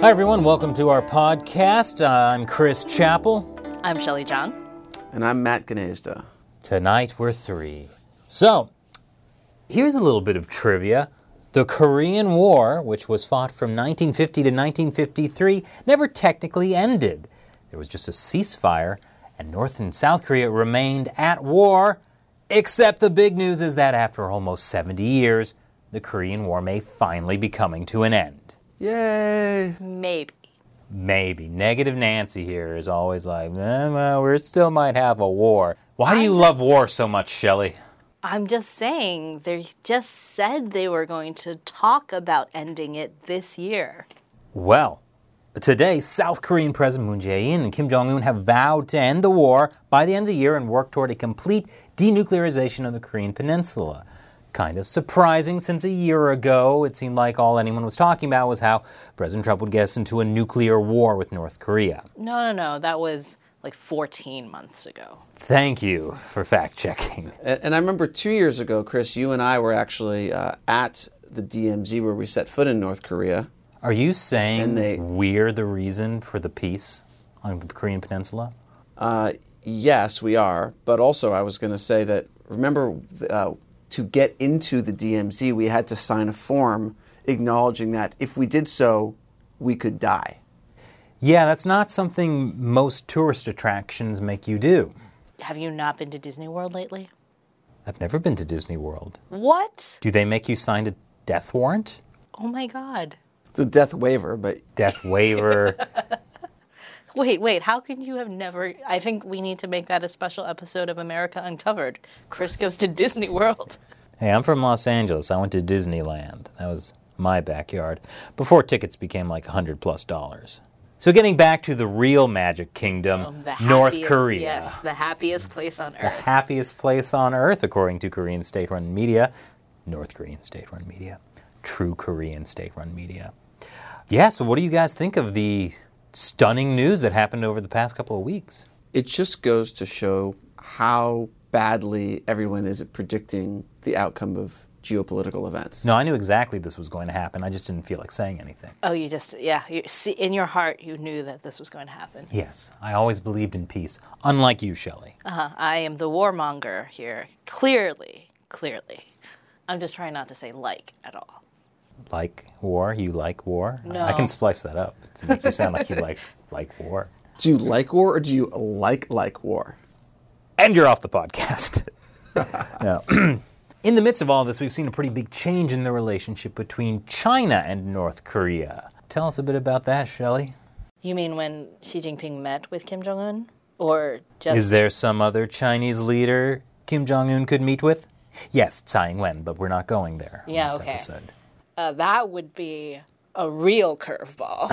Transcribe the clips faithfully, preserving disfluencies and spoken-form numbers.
Hi, everyone. Welcome to our podcast. I'm Chris Chappell. I'm Shelley Zhang. And I'm Matt Gnezda. Tonight, we're three. So, here's a little bit of trivia. The Korean War, which was fought from nineteen fifty to nineteen fifty-three, never technically ended. There was just a ceasefire, and North and South Korea remained at war, except the big news is that after almost seventy years, the Korean War may finally be coming to an end. Yay! Maybe. Maybe. Negative Nancy here is always like, eh, well, we still might have a war. Why do I'm you just, love war so much, Shelley? I'm just saying, they just said they were going to talk about ending it this year. Well, today, South Korean President Moon Jae-in and Kim Jong-un have vowed to end the war by the end of the year and work toward a complete denuclearization of the Korean peninsula. Kind of surprising, since a year ago it seemed like all anyone was talking about was how President Trump would get us into a nuclear war with North Korea. No, no, no. That was like fourteen months ago. Thank you for fact-checking. And I remember two years ago, Chris, you and I were actually uh, at the D M Z where we set foot in North Korea. Are you saying And they- we're the reason for the peace on the Korean peninsula? Uh, yes, we are. But also I was going to say that, remember, uh, to get into the D M Z, we had to sign a form acknowledging that if we did so, we could die. Yeah, that's not something most tourist attractions make you do. Have you not been to Disney World lately? I've never been to Disney World. What? Do they make you sign a death warrant? Oh my God. It's a death waiver, but Death waiver. Wait, wait, how can you have never... I think we need to make that a special episode of America Uncovered. Chris goes to Disney World. Hey, I'm from Los Angeles. I went to Disneyland. That was my backyard. Before tickets became like a hundred plus dollars. So getting back to the real Magic Kingdom, Um, the North happiest- Korea. Yes, the happiest place on The earth. happiest place on earth, according to Korean state-run media. North Korean state-run media. True Korean state-run media. Yeah, so what do you guys think of the stunning news that happened over the past couple of weeks? it just goes to show how badly everyone is at predicting the outcome of geopolitical events. No, I knew exactly this was going to happen. I just didn't feel like saying anything. Oh, you just, yeah, you see, in your heart, you knew that this was going to happen. Yes, I always believed in peace, unlike you, Shelley. Uh-huh. I am the warmonger here. Clearly, clearly. I'm just trying not to say like at all. Like war? You like war? No. I can splice that up to make you sound like you like like war. Do you like war or do you like like war? And you're off the podcast. Now, in the midst of all this, we've seen a pretty big change in the relationship between China and North Korea. Tell us a bit about that, Shelley. You mean when Xi Jinping met with Kim Jong-un? Or just... Is there some other Chinese leader Kim Jong-un could meet with? Yes, Tsai Ing-wen, but we're not going there Yeah, on this okay. episode. Uh, that would be a real curveball.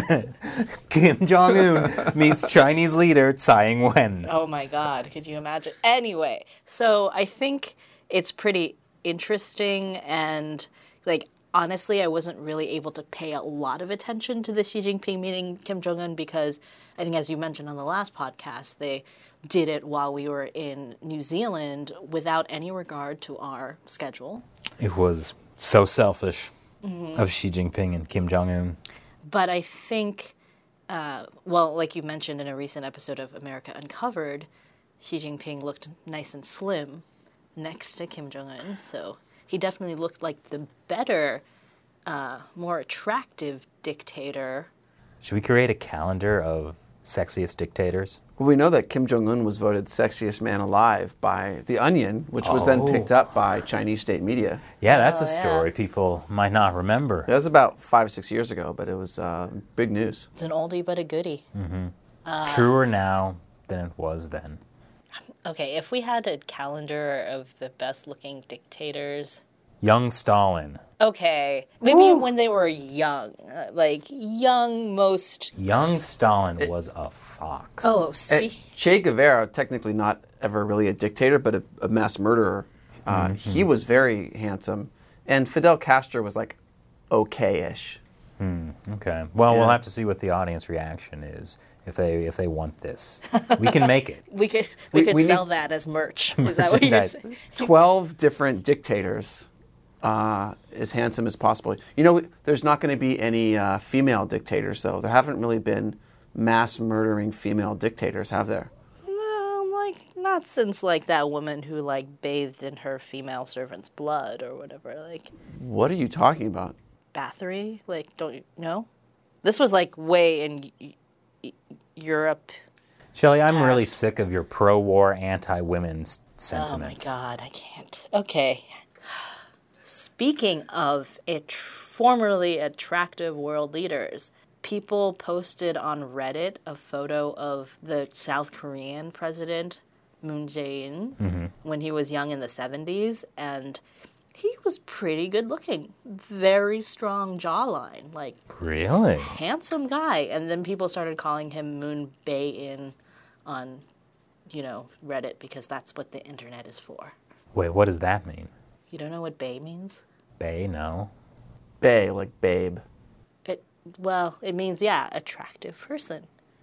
Kim Jong-un meets Chinese leader Tsai Ing-wen. Oh my God, could you imagine? Anyway, so I think it's pretty interesting, and like honestly, I wasn't really able to pay a lot of attention to the Xi Jinping meeting Kim Jong-un because I think, as you mentioned on the last podcast, they did it while we were in New Zealand without any regard to our schedule. It was so selfish of Xi Jinping and Kim Jong-un. But I think, uh, well, like you mentioned in a recent episode of America Uncovered, Xi Jinping looked nice and slim next to Kim Jong-un. So he definitely looked like the better, uh, more attractive dictator. Should we create a calendar of sexiest dictators? Well, we know that Kim Jong-un was voted sexiest man alive by The Onion, which was then Oh. picked up by Chinese state media. Yeah, that's a Oh, yeah. story people might not remember. That was about five, six years ago, but it was uh, big news. It's an oldie but a goodie. Truer now than it was then. Okay, if we had a calendar of the best-looking dictators... Young Stalin. Okay, maybe when they were young, uh, like young most... Young Stalin was a fox. Oh, Eh, speak... Che Guevara, technically not ever really a dictator, but a, a mass murderer. Uh, He was very handsome. And Fidel Castro was like okay-ish. Okay. Well, Yeah. we'll have to see what the audience reaction is if they if they want this. We can make it. We could we, We- could we sell need- that as merch. Is that what you're Merchandise. saying? twelve different dictators uh, as handsome as possible. You know, there's not going to be any uh, female dictators, though. There haven't really been mass murdering female dictators, have there? No, like, not since, like, that woman who, like, bathed in her female servant's blood or whatever. Like, What are you talking about? Bathory? Like, don't you know? This was, like, way in y- y- Europe. Shelley, I'm really Past. sick of your pro-war, anti-women s- Oh, my sentiments. God, I can't. Okay. Speaking of it, formerly attractive world leaders, people posted on Reddit a photo of the South Korean president, Moon Jae-in, Mm-hmm. when he was young in the seventies, and he was pretty good looking. Very strong jawline, like Really? handsome guy. And then people started calling him Moon Bae-in on, you know, Reddit because that's what the internet is for. Wait, what does that mean? You don't know what bae means? Bae, no. Bae, like babe. It well, it means yeah, attractive person.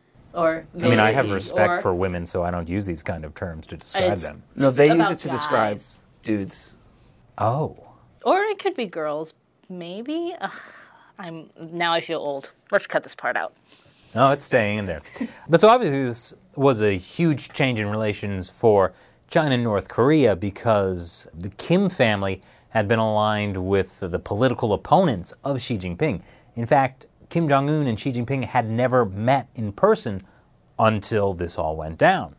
Or I mean, I have lady, respect or for women, so I don't use these kind of terms to describe It's- them. No, they use About it to describe guys. dudes. Oh. or it could be girls, maybe. Ugh, I'm now I feel old. Let's cut this part out. No, it's staying in there. But so obviously this was a huge change in relations for China and North Korea because the Kim family had been aligned with the political opponents of Xi Jinping. In fact, Kim Jong-un and Xi Jinping had never met in person until this all went down.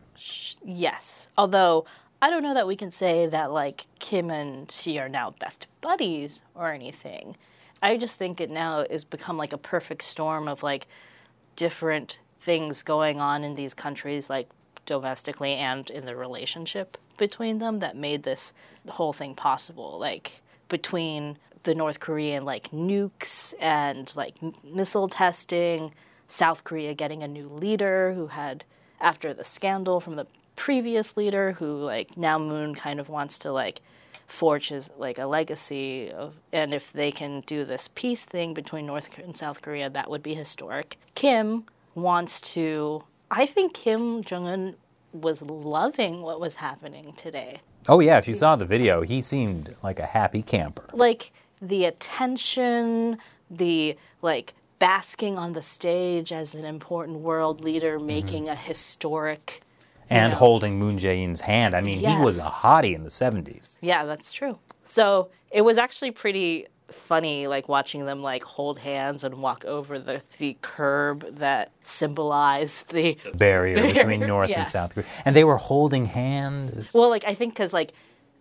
Yes. Although I don't know that we can say that like Kim and Xi are now best buddies or anything. I just think it now has become like a perfect storm of like different things going on in these countries, like domestically and in the relationship between them, that made this whole thing possible. Like between the North Korean like nukes and like m- missile testing, South Korea getting a new leader who had, after the scandal from the previous leader, who like now Moon kind of wants to like forge his like a legacy of, and if they can do this peace thing between North and South Korea, that would be historic. Kim wants to, I think Kim Jong-un was loving what was happening today. Oh yeah, if you saw the video, he seemed like a happy camper. Like the attention, the like basking on the stage as an important world leader, making a historic. And know. holding Moon Jae-in's hand. I mean, he was a Yes. hottie in the seventies. Yeah, that's true. So it was actually pretty funny, like watching them like hold hands and walk over the, the curb that symbolized the. Barrier between Barrier, North and yes. South Korea. And they were holding hands. Well, like I think because like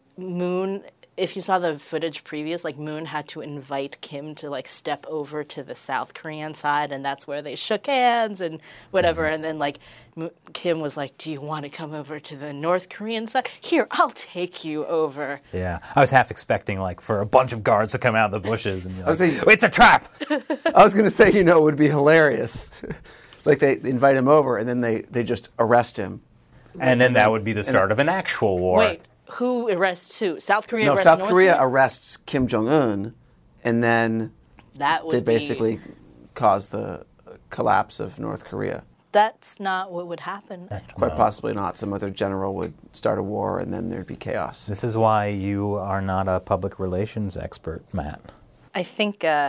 Moon, if you saw the footage previous, like Moon had to invite Kim to like step over to the South Korean side, and that's where they shook hands and whatever. Mm-hmm. And then like Mo- Kim was like, "Do you want to come over to the North Korean side? Here, I'll take you over." Yeah, I was half expecting like for a bunch of guards to come out of the bushes and be like, was saying- "It's a trap!" I was going to say, you know, it would be hilarious. Like they invite him over and then they, they just arrest him. And then that would be the start of an actual war. Wait, who arrests who? South Korea No, arrests South North Korea arrests Kim Jong Un, and then That would they be- basically cause the collapse of North Korea. That's not what would happen. Quite No. possibly not. Some other general would start a war, and then there'd be chaos. This is why you are not a public relations expert, Matt. I think uh,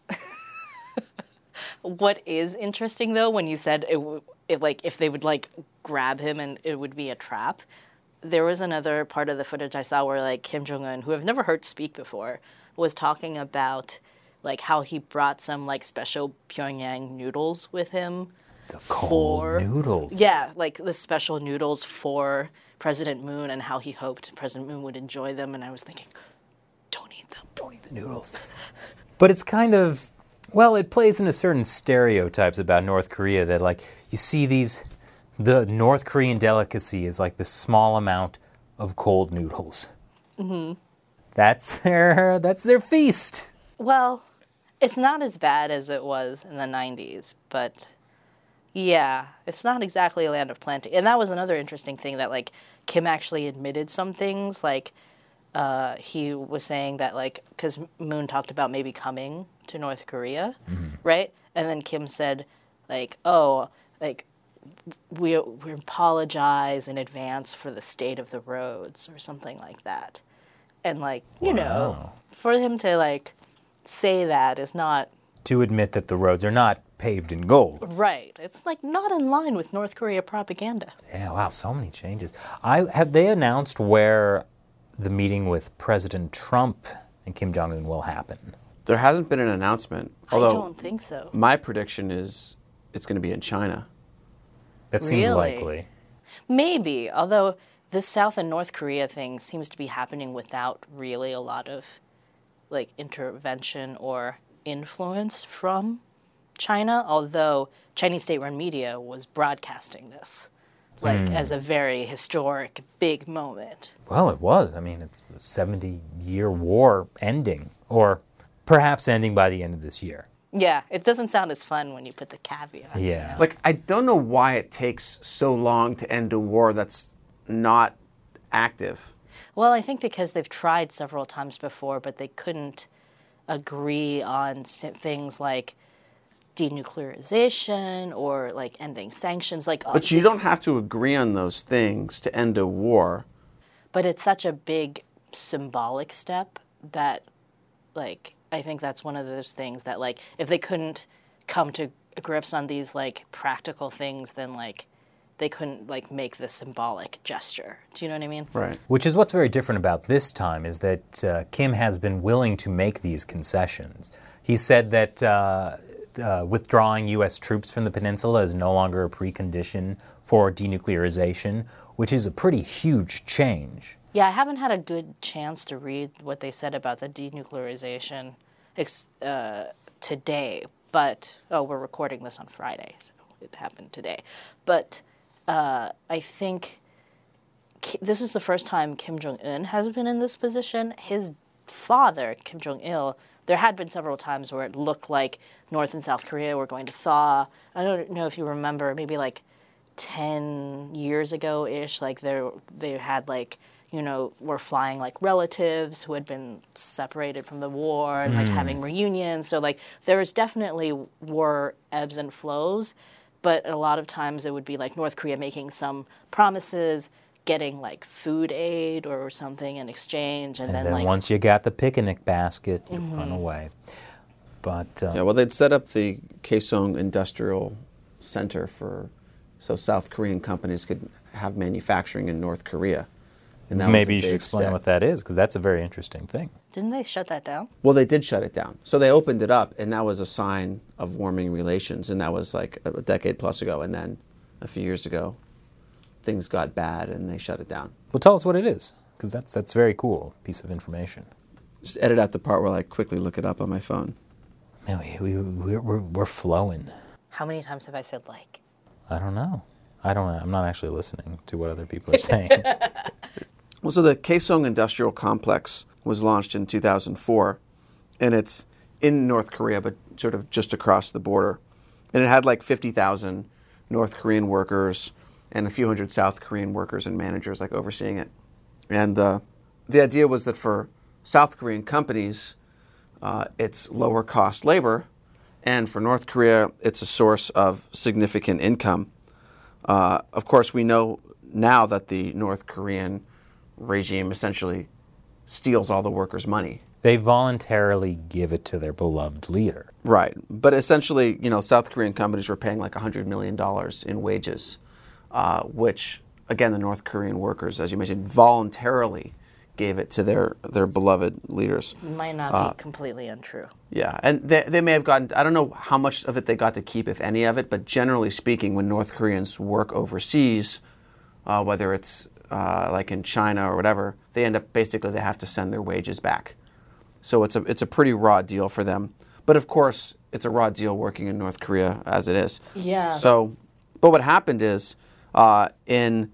what is interesting though, when you said it, w- it, like if they would like grab him and it would be a trap, there was another part of the footage I saw where like Kim Jong Un, who I've never heard speak before, was talking about like how he brought some like special Pyongyang noodles with him. The cold For- noodles. Yeah, like the special noodles for President Moon and how he hoped President Moon would enjoy them. And I was thinking, don't eat them. Don't eat the noodles. But it's kind of, well, it plays into certain stereotypes about North Korea that, like, you see these, the North Korean delicacy is like this small amount of cold noodles. Mm-hmm. That's their, that's their feast. Well, it's not as bad as it was in the nineties, but yeah, it's not exactly a land of plenty. And that was another interesting thing that, like, Kim actually admitted some things. Like, uh, he was saying that, like, because Moon talked about maybe coming to North Korea, right? And then Kim said, like, oh, like, we we apologize in advance for the state of the roads or something like that. And, like, you know, for him to, like, say that is not... To admit that the roads are not paved in gold. Right. It's, like, not in line with North Korea propaganda. Yeah, wow, so many changes. I Have they announced where the meeting with President Trump and Kim Jong-un will happen? There hasn't been an announcement. Although I don't think so. My prediction is it's going to be in China. That seems Really? likely. Maybe, although this South and North Korea thing seems to be happening without really a lot of, like, intervention or influence from China, although Chinese state-run media was broadcasting this, like, Mm. as a very historic, big moment. Well, it was. I mean, it's a seventy-year war ending, or perhaps ending by the end of this year. Yeah, it doesn't sound as fun when you put the caveats. Yeah. in. Like, I don't know why it takes so long to end a war that's not active. Well, I think because they've tried several times before, but they couldn't agree on s- things like denuclearization or, like, ending sanctions. Like, But you don't have to agree on those things to end a war. But it's such a big symbolic step that, like, I think that's one of those things that, like, if they couldn't come to grips on these, like, practical things, then, like, they couldn't, like, make the symbolic gesture. Do you know what I mean? Right. Which is what's very different about this time, is that uh, Kim has been willing to make these concessions. He said that uh, uh, withdrawing U S troops from the peninsula is no longer a precondition for denuclearization, which is a pretty huge change. Yeah, I haven't had a good chance to read what they said about the denuclearization ex- uh, today, but, oh, we're recording this on Friday, so it happened today. But uh, I think Ki- this is the first time Kim Jong-un has been in this position. His father, Kim Jong-il, there had been several times where it looked like North and South Korea were going to thaw. I don't know if you remember, maybe like ten years ago-ish, like they they had like, you know, were flying like relatives who had been separated from the war and like having reunions. So like there was definitely war ebbs and flows, but a lot of times it would be like North Korea making some promises, getting like food aid or something in exchange, and, And then, then like once you got the picnic basket, you run away. But uh, Yeah, well, they'd set up the Kaesong Industrial Center for so South Korean companies could have manufacturing in North Korea. And that was maybe a you should big explain step. what that is, because that's a very interesting thing. didn't they shut that down? Well, they did shut it down. So they opened it up, and that was a sign of warming relations, and that was like a decade plus ago. And then a few years ago, things got bad, and they shut it down. Well, tell us what it is, because that's that's very cool piece of information. Just edit out the part where I quickly look it up on my phone. Man, we, we, we're, we're, we're flowing. How many times have I said like? I don't know. I don't. I'm not actually listening to what other people are saying. Well, so the Kaesong Industrial Complex was launched in two thousand four, and it's in North Korea, but sort of just across the border. And it had like fifty thousand North Korean workers and a few hundred South Korean workers and managers like overseeing it. And uh, the idea was that for South Korean companies, uh, it's lower cost labor, and for North Korea, it's a source of significant income. Uh, of course, we know now that the North Korean regime essentially steals all the workers' money. They voluntarily give it to their beloved leader. Right. But essentially, you know, South Korean companies were paying like one hundred million dollars in wages, uh, which, again, the North Korean workers, as you mentioned, voluntarily gave it to their, their beloved leaders. Might not Uh, be completely untrue. Yeah, and they, they may have gotten, I don't know how much of it they got to keep, if any of it, but generally speaking, when North Koreans work overseas, uh, whether it's uh, like in China or whatever, they end up, basically, they have to send their wages back. So it's a, it's a pretty raw deal for them. But of course, it's a raw deal working in North Korea as it is. Yeah. So, but what happened is, uh, in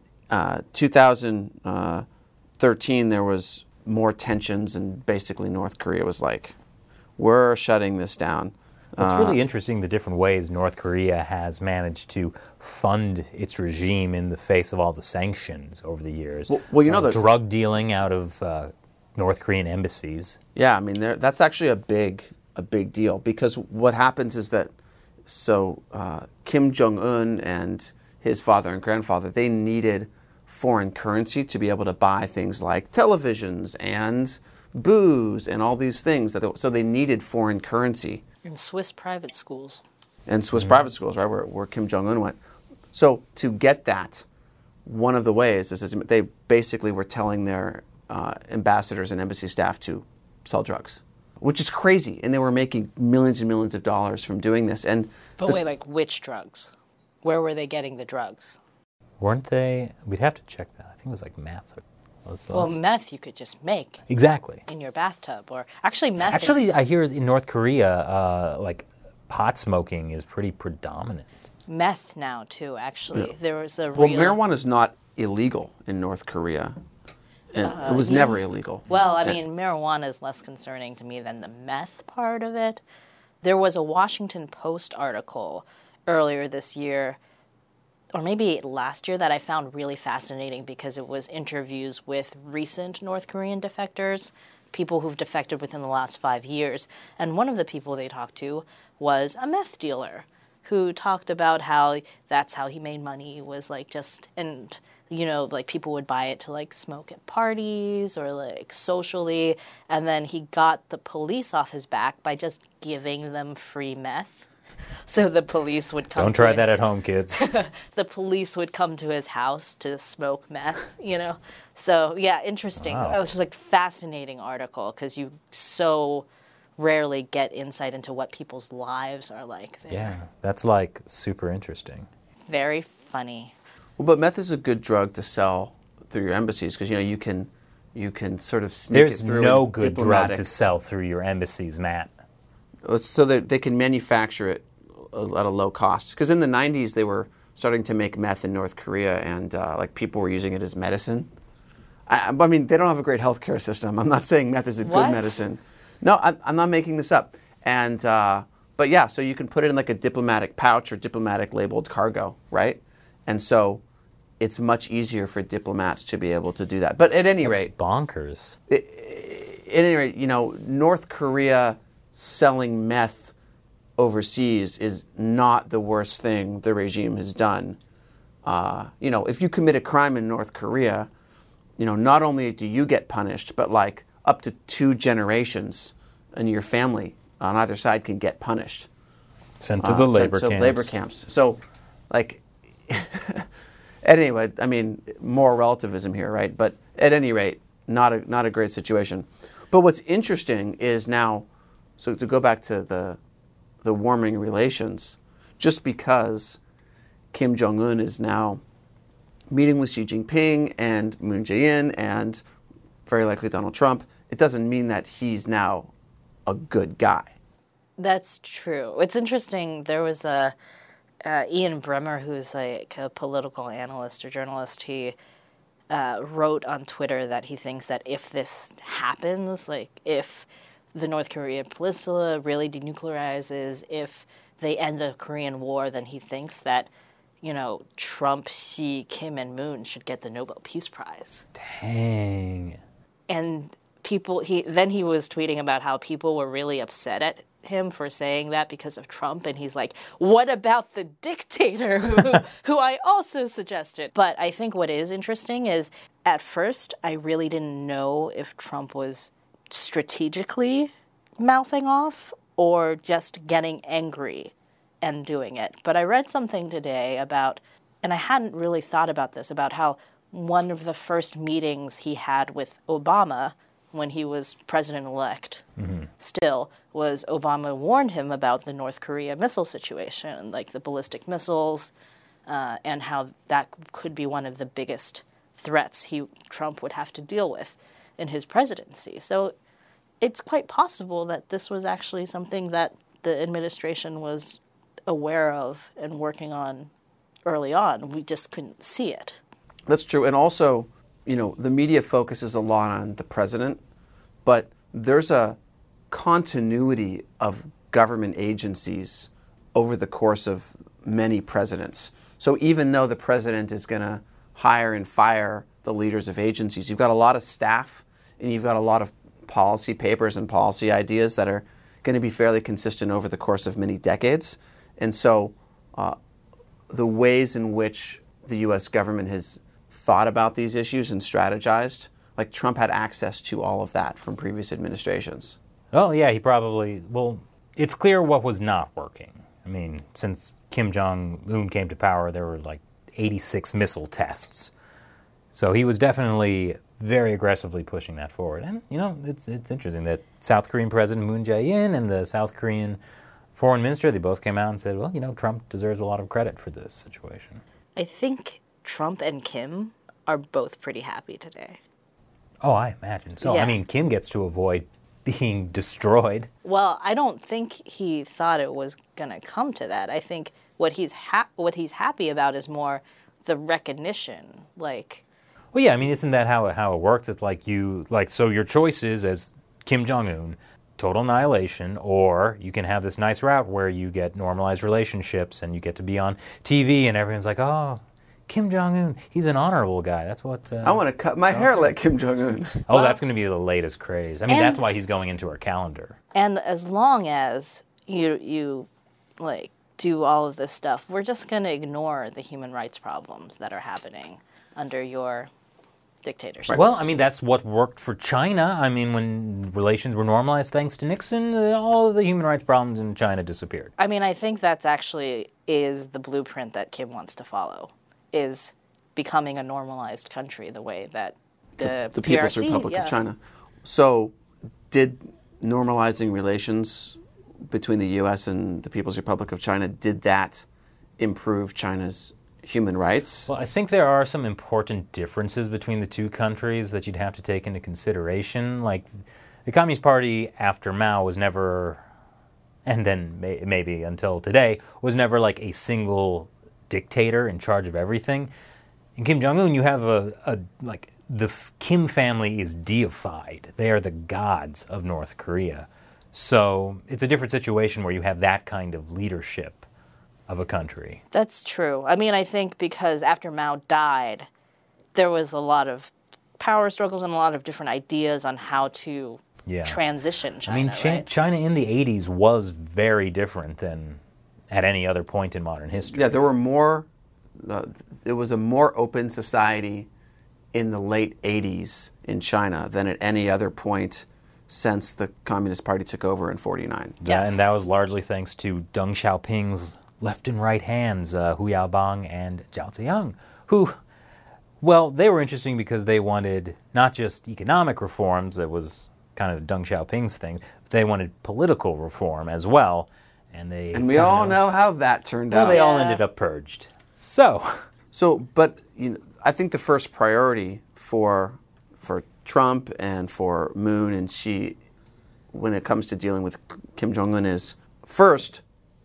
uh, two thousand thirteen, there was more tensions, and basically North Korea was like, we're shutting this down. It's really interesting the different ways North Korea has managed to fund its regime in the face of all the sanctions over the years. Well- well, you know Uh, that- drug dealing out of uh, North Korean embassies. Yeah, I mean, there- that's actually a big, a big deal, because what happens is that, so uh, Kim Jong-un and his father and grandfather, they needed foreign currency to be able to buy things like televisions and booze and all these things. That they, so they needed foreign currency. In Swiss private schools. And Swiss mm-hmm. private schools, right, where, where Kim Jong-un went. So to get that, one of the ways is, is they basically were telling their uh, ambassadors and embassy staff to sell drugs, which is crazy. And they were making millions and millions of dollars from doing this. And But the, wait, like which drugs? Where were they getting the drugs? Weren't they? We'd have to check that. I think it was like meth. Let's, well, let's... meth you could just make. Exactly. In your bathtub. Or actually meth. Actually, is, I hear in North Korea, uh, like pot smoking is pretty predominant. Meth now, too, actually. Yeah. There was a Well, real... marijuana is not illegal in North Korea. And uh, it was yeah. never illegal. Well, I mean, marijuana is less concerning to me than the meth part of it. There was a Washington Post article earlier this year, or maybe last year, that I found really fascinating because it was interviews with recent North Korean defectors, people who've defected within the last five years. And one of the people they talked to was a meth dealer who talked about how that's how he made money, was like just, and, you know, like people would buy it to like smoke at parties or like socially. And then he got the police off his back by just giving them free meth. So the police would come Don't try his, that at home, kids. The police would come to his house to smoke meth, you know? So, yeah, interesting. Wow. It was just like fascinating article because you so rarely get insight into what people's lives are like there. Yeah, that's like super interesting. Very funny. Well, but meth is a good drug to sell through your embassies because, you know, you can you can sort of sneak There's it through. no good diplomatic. drug to sell through your embassies, Matt. So that they can manufacture it at a low cost. Because in the nineties, they were starting to make meth in North Korea, and uh, like people were using it as medicine. I, I mean, they don't have a great healthcare system. I'm not saying meth is a What? good medicine. No, I'm, I'm not making this up. And uh, but yeah, so you can put it in like a diplomatic pouch or diplomatic labeled cargo, right? And so it's much easier for diplomats to be able to do that. But at any That's rate, bonkers. It, at any rate, you know, North Korea selling meth overseas is not the worst thing the regime has done. Uh, you know, if you commit a crime in North Korea, you know, not only do you get punished, but like up to two generations in your family on either side can get punished. Sent to the uh, labor sent to camps. labor camps. So, like, at any rate, I mean, more relativism here, right? But at any rate, not a not a great situation. But what's interesting is now, so to go back to the the warming relations, just because Kim Jong-un is now meeting with Xi Jinping and Moon Jae-in and very likely Donald Trump, it doesn't mean that he's now a good guy. That's true. It's interesting. There was a uh, Ian Bremmer, who's like a political analyst or journalist. He uh, wrote on Twitter that he thinks that if this happens, like if the North Korea peninsula really denuclearizes, if they end the Korean War, then he thinks that, you know, Trump, Xi, Kim, and Moon should get the Nobel Peace Prize. Dang. And people, he then he was tweeting about how people were really upset at him for saying that because of Trump, and he's like, what about the dictator who, who I also suggested? But I think what is interesting is, at first, I really didn't know if Trump was strategically mouthing off or just getting angry and doing it. But I read something today about, and I hadn't really thought about this, about how one of the first meetings he had with Obama when he was president-elect mm-hmm. still was Obama warned him about the North Korea missile situation, like the ballistic missiles, uh, and how that could be one of the biggest threats he Trump would have to deal with in his presidency. So it's quite possible that this was actually something that the administration was aware of and working on early on. We just couldn't see it. That's true. And also, you know, the media focuses a lot on the president, but there's a continuity of government agencies over the course of many presidents. So even though the president is going to hire and fire the leaders of agencies, you've got a lot of staff and you've got a lot of policy papers and policy ideas that are going to be fairly consistent over the course of many decades. And so uh, the ways in which the U S government has thought about these issues and strategized. Like Trump had access to all of that from previous administrations. Oh, yeah, he probably, well, it's clear what was not working. I mean, since Kim Jong-un came to power, there were like eighty-six missile tests. So he was definitely very aggressively pushing that forward. And, you know, it's it's interesting that South Korean President Moon Jae-in and the South Korean foreign minister, they both came out and said, well, you know, Trump deserves a lot of credit for this situation. I think Trump and Kim are both pretty happy today. Oh, I imagine. So, Yeah. I mean, Kim gets to avoid being destroyed. Well, I don't think he thought it was going to come to that. I think what he's ha- what he's happy about is more the recognition. Like, Well, yeah, I mean, isn't that how it, how it works? It's like you, like, so your choice is as Kim Jong-un, total annihilation, or you can have this nice route where you get normalized relationships and you get to be on T V and everyone's like, oh, Kim Jong-un, he's an honorable guy. That's what... Uh, I want to cut my hair like Kim Jong-un. oh, that's going to be the latest craze. I mean, And- that's why he's going into our calendar. and as long as you you like do all of this stuff, we're just going to ignore the human rights problems that are happening under your dictatorship. Well, I mean, that's what worked for China. I mean, when relations were normalized thanks to Nixon, uh, all of the human rights problems in China disappeared. I mean, I think that's actually is the blueprint that Kim wants to follow, is becoming a normalized country the way that the, The P R People's C, Republic yeah. of China. So, did normalizing relations between the U S and the People's Republic of China, did that improve China's human rights? Well, I think there are some important differences between the two countries that you'd have to take into consideration. Like, the Communist Party after Mao was never, and then may, maybe until today, was never like a single dictator in charge of everything. In Kim Jong-un, you have a, a like, the F- Kim family is deified. They are the gods of North Korea. So it's a different situation where you have that kind of leadership of a country. That's true. I mean, I think because after Mao died, there was a lot of power struggles and a lot of different ideas on how to Yeah. transition China. I mean, Chi- right? China in the eighties was very different than at any other point in modern history. Yeah, there were more, uh, it was a more open society in the late eighties in China than at any other point since the Communist Party took over in forty-nine. That- Yes. And that was largely thanks to Deng Xiaoping's left and right hands, uh, Hu Yaobang and Zhao Ziyang, who, well, they were interesting because they wanted not just economic reforms, that was kind of Deng Xiaoping's thing, but they wanted political reform as well. And they And we kind all of- know how that turned Well, out. they all Yeah. ended up purged. So, So, but you know, I think the first priority for for Trump and for Moon and Xi, when it comes to dealing with Kim Jong Un, is first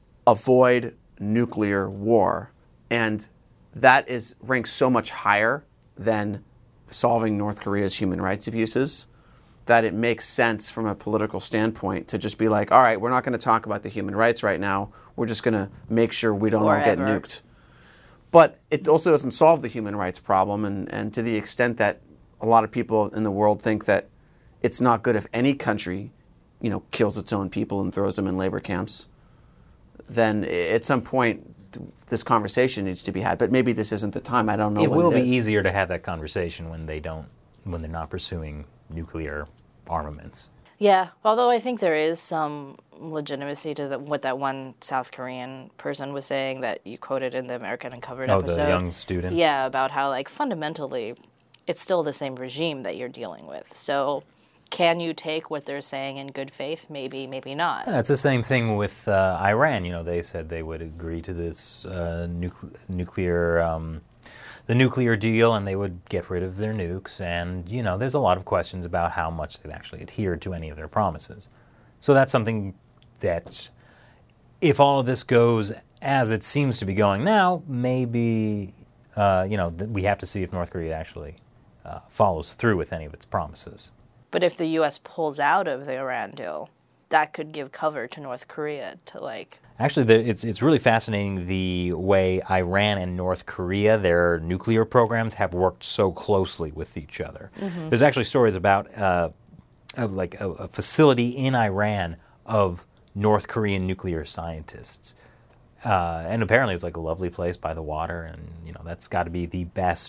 avoid nuclear war, and that is ranks so much higher than solving North Korea's human rights abuses that it makes sense from a political standpoint to just be like, all right, we're not going to talk about the human rights right now. We're just going to make sure we don't all get Forever. nuked. But it also doesn't solve the human rights problem, and, and to the extent that a lot of people in the world think that it's not good if any country, you know, kills its own people and throws them in labor camps, then at some point this conversation needs to be had. But maybe this isn't the time. I don't know it when will it be is. easier to have that conversation when they don't, when they're not pursuing nuclear armaments. Yeah, although I think there is some legitimacy to the, what that one South Korean person was saying that you quoted in the American Uncovered Oh, episode. the young student. Yeah, about how, like, fundamentally, it's still the same regime that you're dealing with. So can you take what they're saying in good faith? Maybe, maybe not. Yeah, it's the same thing with uh, Iran. You know, they said they would agree to this uh, nucle- nuclear, um, the nuclear deal, and they would get rid of their nukes. And you know, there's a lot of questions about how much they've actually adhered to any of their promises. So that's something that, if all of this goes as it seems to be going now, maybe uh, you know th- we have to see if North Korea actually uh, follows through with any of its promises. But if the U S pulls out of the Iran deal, that could give cover to North Korea to, like... Actually, the, it's it's really fascinating the way Iran and North Korea, their nuclear programs, have worked so closely with each other. There's actually stories about uh, of like a, a facility in Iran of North Korean nuclear scientists, uh, and apparently it's like a lovely place by the water, and you know that's got to be the best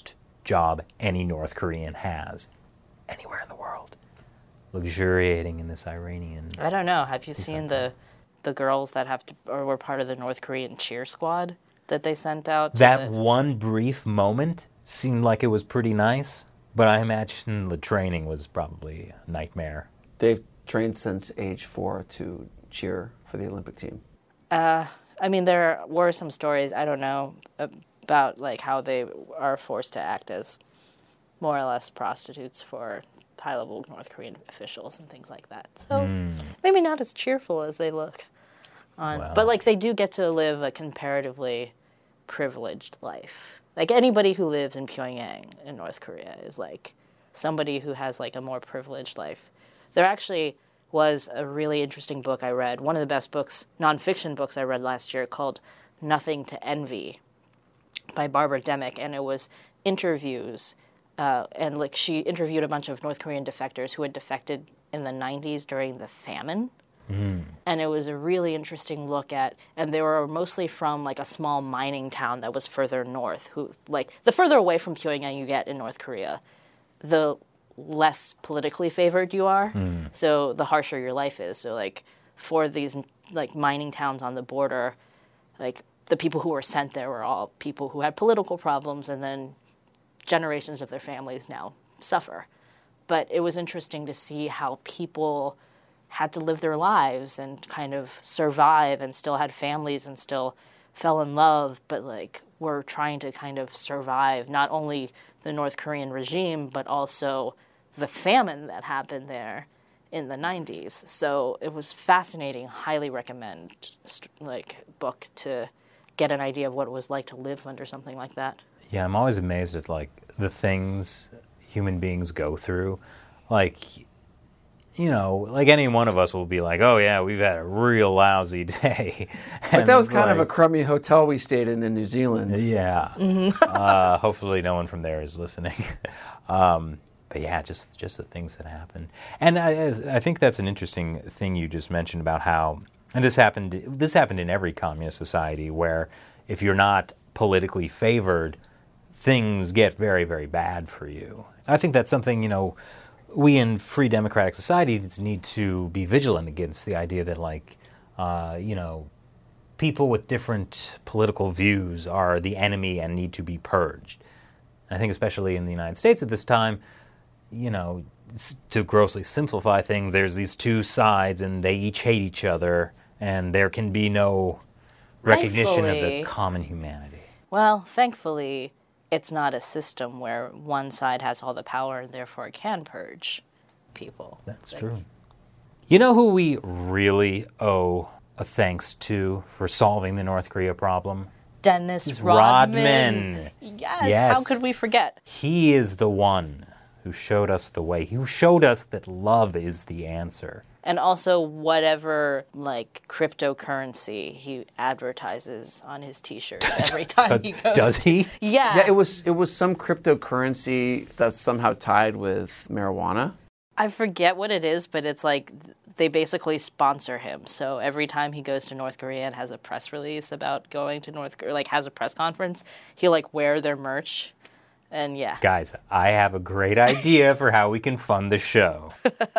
job any North Korean has anywhere in the world, luxuriating in this Iranian. I don't know. Have you seen the the girls that have to or were part of the North Korean cheer squad that they sent out? To That the... one brief moment seemed like it was pretty nice, but I imagine the training was probably a nightmare. They've trained since age four to cheer for the Olympic team. Uh, I mean, there were some stories, I don't know, about like how they are forced to act as more or less prostitutes for high-level North Korean officials and things like that. So mm. maybe not as cheerful as they look. On, wow. But like they do get to live a comparatively privileged life. Like anybody who lives in Pyongyang in North Korea is like somebody who has like a more privileged life. There actually was a really interesting book I read, one of the best books, nonfiction books I read last year, called Nothing to Envy by Barbara Demick, and it was interviews, uh, and like she interviewed a bunch of North Korean defectors who had defected in the nineties during the famine. Mm. And it was a really interesting look at, and they were mostly from like a small mining town that was further north, who like the further away from Pyongyang you get in North Korea, the less politically favored you are, mm. so the harsher your life is. So like for these like mining towns on the border, like the people who were sent there were all people who had political problems, and then generations of their families now suffer. But it was interesting to see how people had to live their lives and kind of survive and still had families and still fell in love, but like were trying to kind of survive not only the North Korean regime, but also the famine that happened there in the nineties. So it was fascinating. Highly recommend like book to get an idea of what it was like to live under something like that. Yeah, I'm always amazed at like the things human beings go through. Like, you know, like any one of us will be like, oh yeah, we've had a real lousy day. But that was kind like, of a crummy hotel we stayed in in New Zealand. Yeah. Mm-hmm. uh, hopefully no one from there is listening. um, but yeah, just just the things that happen. And I, I think that's an interesting thing you just mentioned about how, and this happened, this happened in every communist society where if you're not politically favored, things get very, very bad for you. I think that's something, you know, we in free democratic societies need to be vigilant against, the idea that, like, uh, you know, people with different political views are the enemy and need to be purged. I think especially in the United States at this time, you know, to grossly simplify things, there's these two sides and they each hate each other, and there can be no recognition thankfully, of the common humanity. Well, thankfully, it's not a system where one side has all the power and therefore can purge people. That's like, true. You know who we really owe a thanks to for solving the North Korea problem? Dennis Rodman. Rodman. Yes, yes, how could we forget? He is the one who showed us the way. Who showed us that love is the answer. And also whatever, like, cryptocurrency he advertises on his T-shirts every time does, he goes. Does he? Yeah. Yeah, it was it was some cryptocurrency that's somehow tied with marijuana. I forget what it is, but it's like they basically sponsor him. So every time he goes to North Korea and has a press release about going to North Korea, like has a press conference, he'll like wear their merch. And yeah. Guys, I have a great idea for how we can fund the show.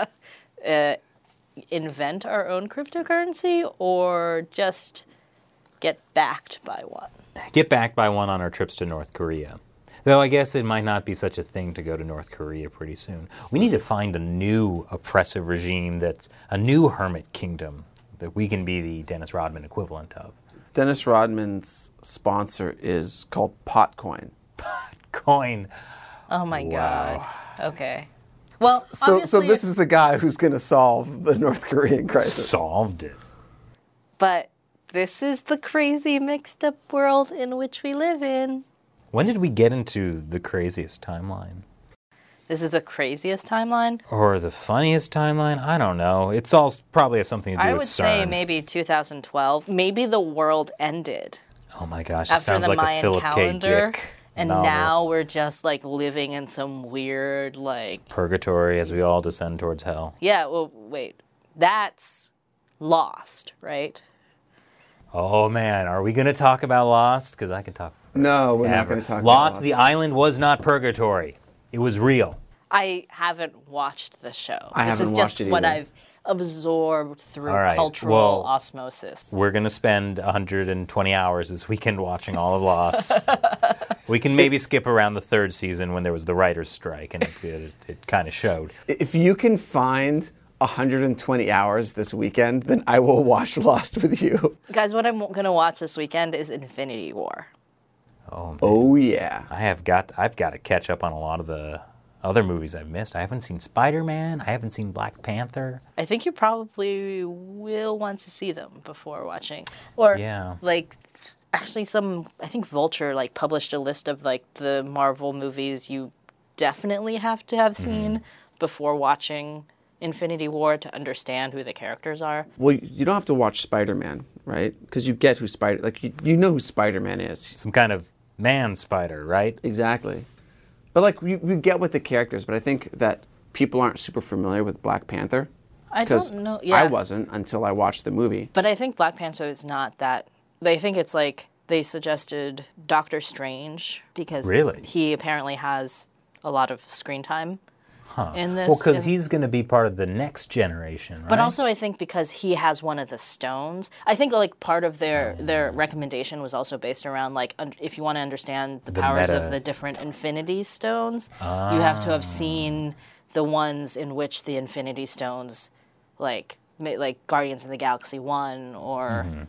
uh, invent our own cryptocurrency or just get backed by one? Get backed by one on our trips to North Korea. Though I guess it might not be such a thing to go to North Korea pretty soon. We need to find a new oppressive regime, that's a new hermit kingdom that we can be the Dennis Rodman equivalent of. Dennis Rodman's sponsor is called Potcoin. Potcoin. Oh my wow. God. Okay. Well, so so this is the guy who's going to solve the North Korean crisis. Solved it. But this is the crazy mixed up world in which we live in. When did we get into the craziest timeline? This is the craziest timeline? Or the funniest timeline? I don't know. It's all probably has something to do I with would CERN. say maybe two thousand twelve. Maybe the world ended. Oh my gosh, it after sounds the like Mayan a Philip calendar, K. Dick and novel. Now we're just like living in some weird like purgatory as we all descend towards hell. Yeah, well, wait. That's Lost, right? Oh man, are we going to talk about Lost? Because I can talk. No, we're not Ever. going to talk Lost, about the island was not purgatory. It was real. I haven't watched the show. I this haven't is watched just it what either. I've absorbed through All right, cultural well- osmosis. We're going to spend one hundred twenty hours this weekend watching all of Lost. We can maybe skip around the third season when there was the writer's strike, and it, it, it kind of showed. If you can find one hundred twenty hours this weekend, then I will watch Lost with you. Guys, what I'm going to watch this weekend is Infinity War. Oh, man. Oh, yeah. I have got, I've got to catch up on a lot of the other movies I've missed. I haven't seen Spider-Man. I haven't seen Black Panther. I think you probably will want to see them before watching. Or, Yeah. like, actually some, I think Vulture, like, published a list of, like, the Marvel movies you definitely have to have seen before watching Infinity War to understand who the characters are. Well, you don't have to watch Spider-Man, right? Because you get who Spider... Like, you, you know who Spider-Man is. Some kind of man spider, right? Exactly. But, like, you, you get with the characters, but I think that people aren't super familiar with Black Panther. I 'Cause don't know. Yeah. I wasn't until I watched the movie. But I think Black Panther is not that. They think it's like they suggested Doctor Strange because Really? he apparently has a lot of screen time in this. Well, because in- he's going to be part of the next generation, right? But also, I think because he has one of the stones, I think like part of their their recommendation was also based around like un- if you want to understand the, The powers meta. of the different Infinity Stones, you have to have seen the ones in which the Infinity Stones, like ma- like Guardians of the Galaxy one or Mm-hmm.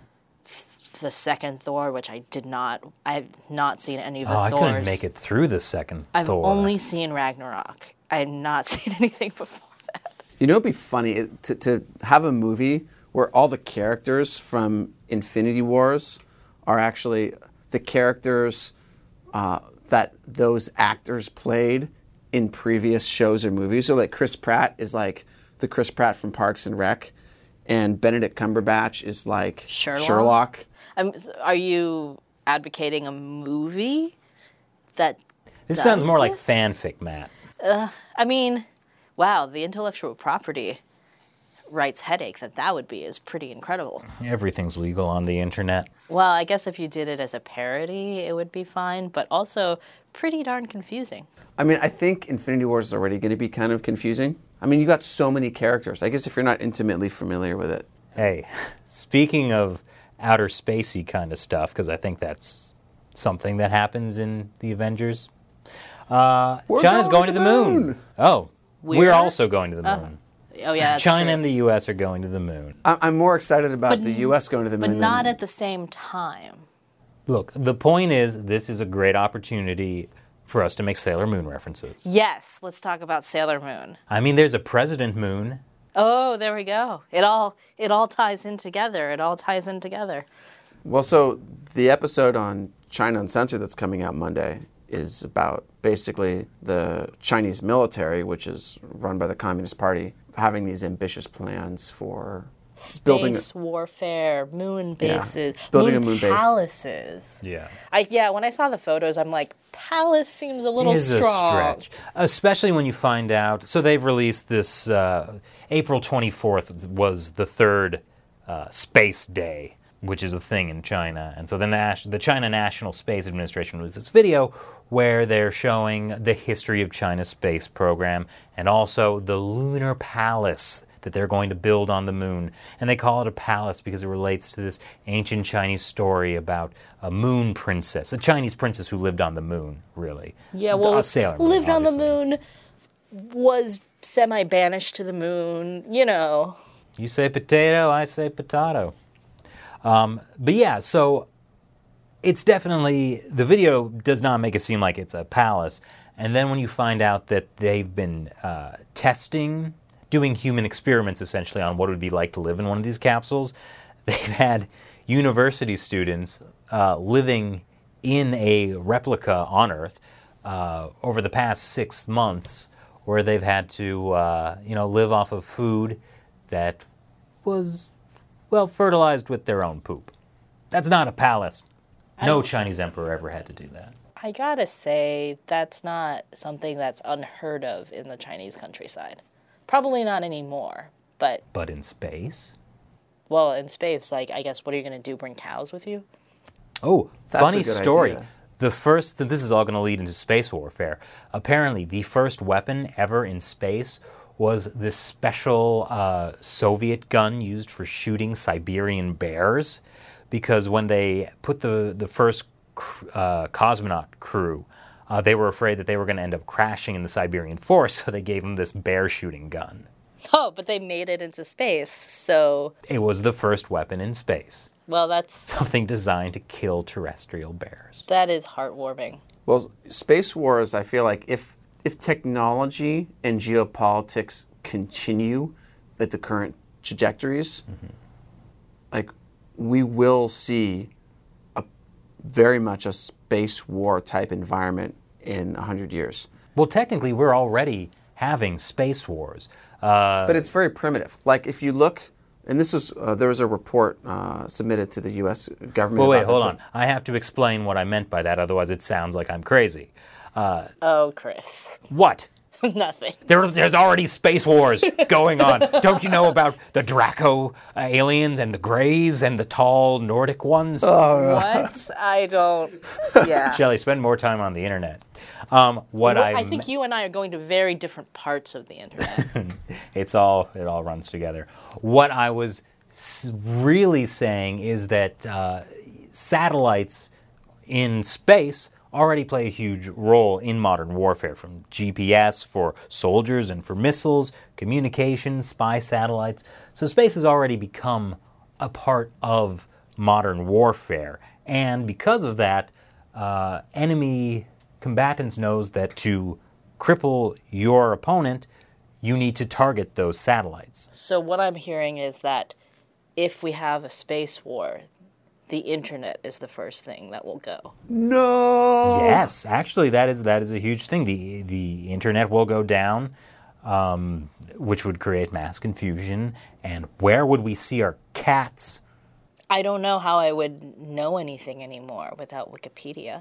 th- the second Thor, which I did not. I have not seen any of the Oh, I Thors. couldn't make it through the second I've Thor. only seen Ragnarok. I had not seen anything before that. You know, it'd be funny it- to, to have a movie where all the characters from Infinity Wars are actually the characters uh, that those actors played in previous shows or movies. So, like, Chris Pratt is like the Chris Pratt from Parks and Rec, and Benedict Cumberbatch is like Sherlock? Sherlock. Um, are you advocating a movie that This does sounds more like this? fanfic, Matt. I mean, wow, the intellectual property rights headache that that would be is pretty incredible. Everything's legal on the internet. Well, I guess if you did it as a parody, it would be fine, but also pretty darn confusing. I mean, I think Infinity Wars is already going to be kind of confusing. I mean, you got so many characters. I guess if you're not intimately familiar with it. Hey, speaking of outer spacey kind of stuff, because I think that's something that happens in the Avengers. Uh, We're China's going going to to the the moon. moon. Oh, We we're are? also going to the moon. Oh yeah, that's China true. and the U S are going to the moon. I- I'm more excited about But- the U S going to the but moon not than... at the same time. Look, the point is, this is a great opportunity for us to make Sailor Moon references. Yes, let's talk about Sailor Moon. I mean, there's a President Moon. Oh, there we go. It all it all ties in together. It all ties in together. Well, so the episode on China Uncensored that's coming out Monday is about basically the Chinese military, which is run by the Communist Party, having these ambitious plans for building Space warfare, moon Yeah, bases, building moon, a moon base. palaces. Yeah. I yeah, when I saw the photos, I'm like, palace seems a little is strong. a stretch, especially when you find out. So they've released this. Uh, April twenty-fourth was the third uh, Space Day, which is a thing in China, and so the Nas- the China National Space Administration released this video where they're showing the history of China's space program and also the lunar palace that they're going to build on the moon. And they call it a palace because it relates to this ancient Chinese story about a moon princess, a Chinese princess who lived on the moon, really. Yeah, well, a Sailor Moon, lived on the obviously. moon, was semi-banished to the moon. You know. You say potato, I say potato. Um, but yeah, so it's definitely, the video does not make it seem like it's a palace. And then when you find out that they've been uh, testing, doing human experiments essentially on what it would be like to live in one of these capsules, they've had university students uh, living in a replica on Earth uh, over the past six months where they've had to, uh, you know, live off of food that was, well, fertilized with their own poop. That's not a palace. No Chinese emperor ever had to do that. I gotta say, that's not something that's unheard of in the Chinese countryside. Probably not anymore, but, But in space? well, in space, like, I guess, what are you gonna do, bring cows with you? Oh, That's funny a good story. idea. the first, this is all going to lead into space warfare. Apparently, the first weapon ever in space was this special uh, Soviet gun used for shooting Siberian bears, because when they put the, the first uh, cosmonaut crew, uh, they were afraid that they were going to end up crashing in the Siberian forest, so they gave them this bear shooting gun. Oh, but they made it into space, so... It was the first weapon in space. Well, that's... Something designed to kill terrestrial bears. That is heartwarming. Well, space wars, I feel like if if technology and geopolitics continue at the current trajectories, mm-hmm. like we will see a very much a space war type environment in a hundred years. Well, technically, we're already having space wars. Uh, but it's very primitive. Like if you look, and this is uh, there was a report uh, submitted to the U S government. Well, wait, about hold this on. I have to explain what I meant by that. Otherwise, it sounds like I'm crazy. Uh, oh, Chris. What? Nothing. There, there's already space wars going on. Don't you know about the Draco uh, aliens and the Greys and the tall Nordic ones? Oh, what? I don't. Yeah. Shelley, spend more time on the internet. Um, what well, I I think you and I are going to very different parts of the internet. It's all it all runs together. What I was really saying is that uh, satellites in space already play a huge role in modern warfare, from G P S for soldiers and for missiles, communications, spy satellites. So space has already become a part of modern warfare. And because of that, uh, enemy combatants knows that to cripple your opponent, you need to target those satellites. So what I'm hearing is that if we have a space war, the internet is the first thing that will go. No. Yes, actually, that is that is a huge thing. The the internet will go down, um, which would create mass confusion. And where would we see our cats? I don't know how I would know anything anymore without Wikipedia.